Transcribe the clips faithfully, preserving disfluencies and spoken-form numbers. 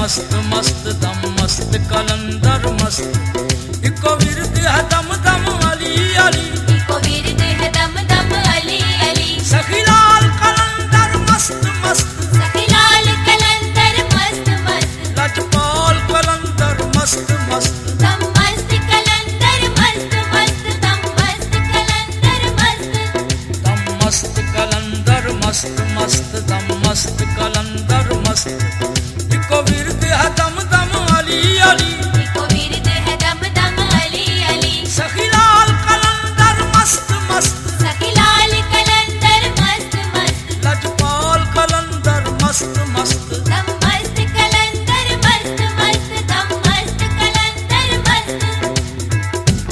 मस्त मस्त दम मस्त कलंदर मस्त इको विरद है दम दम अली अली इको विरद है दम दम अली अली सखीलाल कलंदर मस्त मस्त सखीलाल कलंदर मस्त मस्त लजपाल कलंदर मस्त मस्त दम मस्त कलंदर मस्त मस्त दम मस्त कलंदर मस्त दम मस्त कलंदर मस्त मस्त दम मस्त कलंदर मस्त इको विरद है दम दम अली अली इको विरद है दम दम अली अली सखीलाल कलंदर मस्त मस्त सखीलाल कलंदर मस्त मस्त लजपाल कलंदर मस्त मस्त दम मस्त कलंदर मस्त मस्त दम मस्त कलंदर मस्त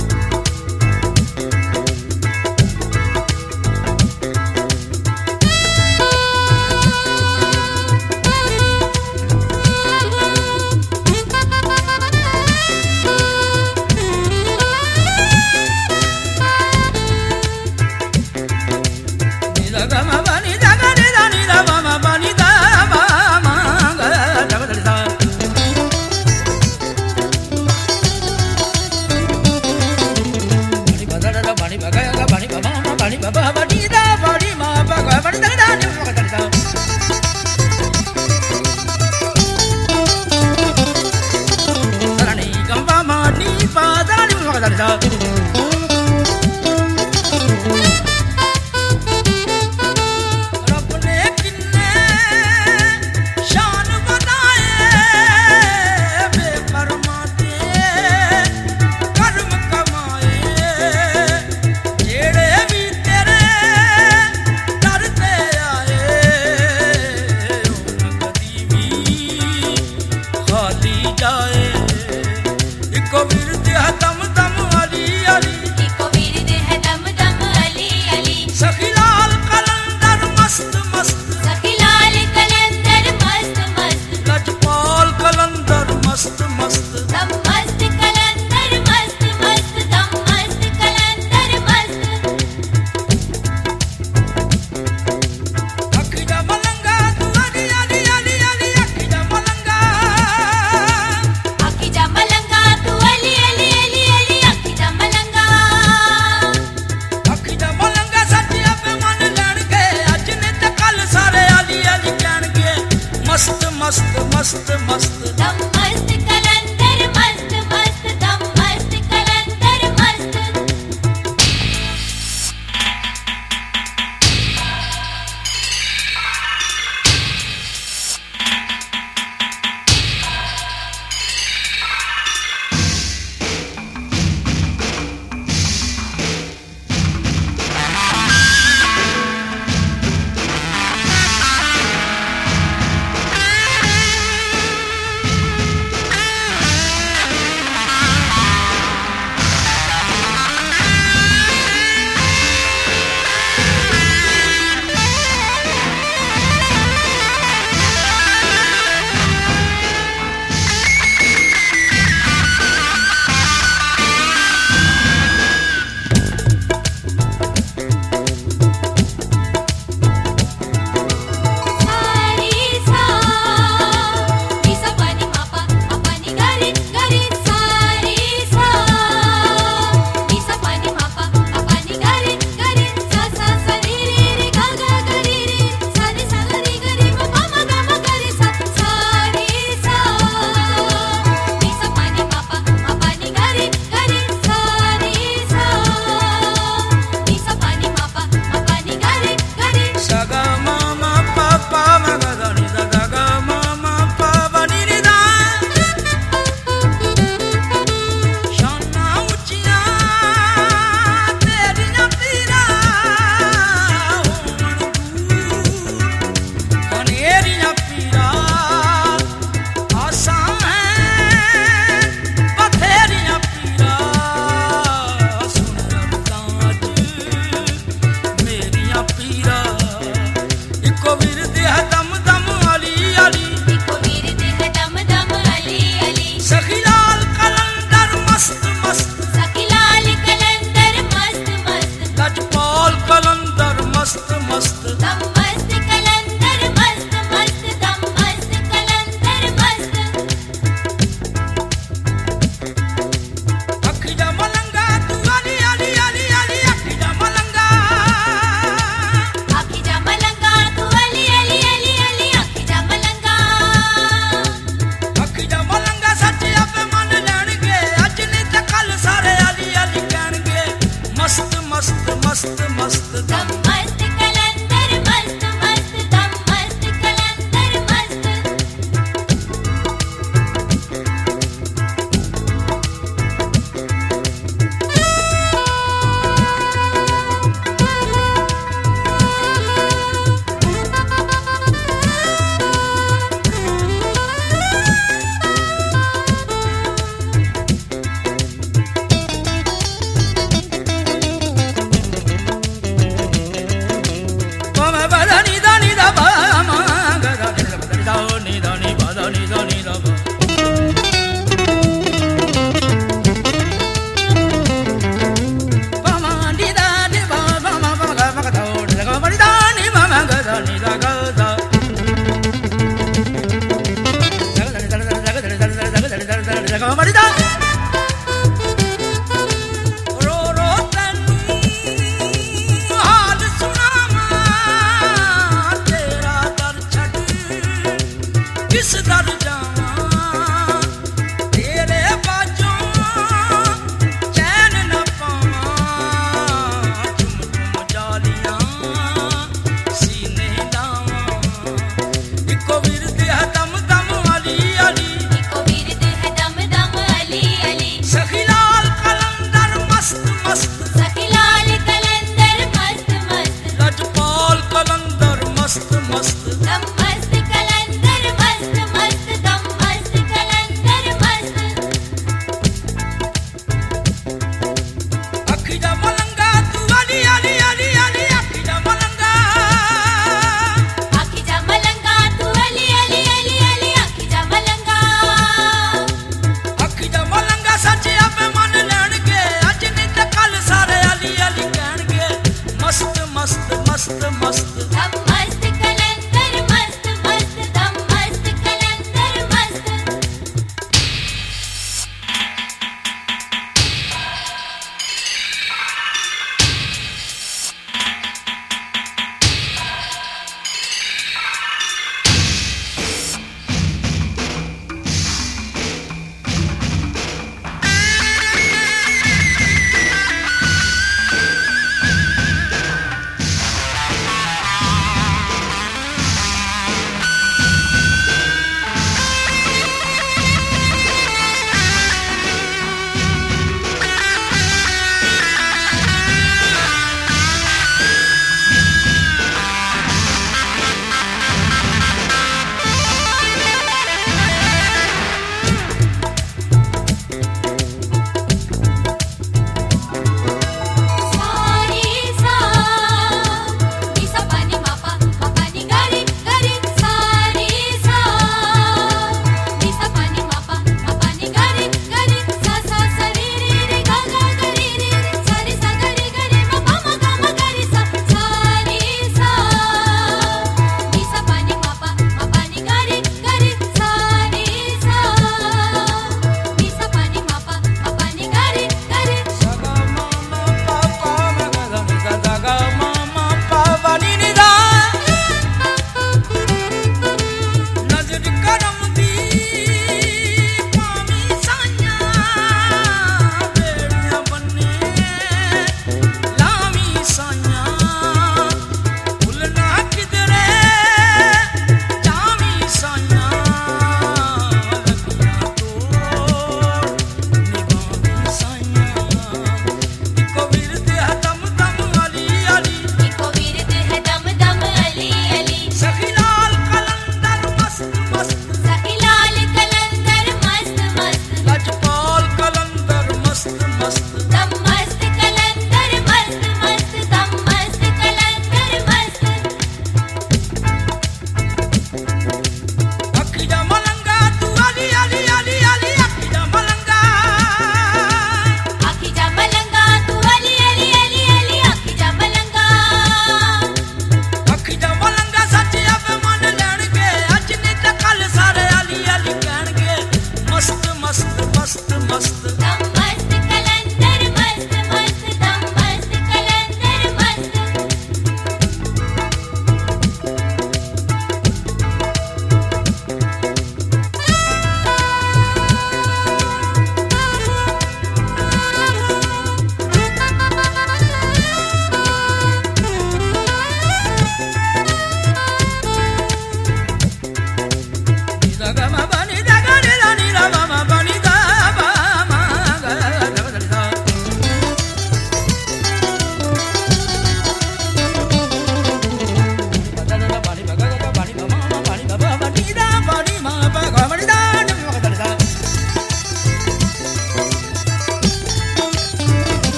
रब ने किन्ने शान बनाए बेकर्मा दे कर्म कमाए जेड़े भी तेरे दर ते आए उन कदी भी खाली जाए इको विरद है दम दम अली अली इको विरद है दम दम अली अली सखीलाल कलंदर मस्त मस्त सखीलाल कलंदर मस्त मस्त लजपाल कलंदर मस्त मस्त दम मस्त कलंदर मस्त मस्त दम मस्त कलंदर मस्त अखिजा मलंगा तू अली अली अली अली अखिजा मलंगा आखी जा मलंगा तू अली अली अली अली आखी जा मलंगा अखिजा मलंगा सच्ची अपे मन लैणगे अज ने ते कल सारे अली अली कहणगे मस्त मस्त मस्त मस्त दम मस्त कलंदर मस्त मस्त दम मस्त कलंदर मस्त हाँ किस दर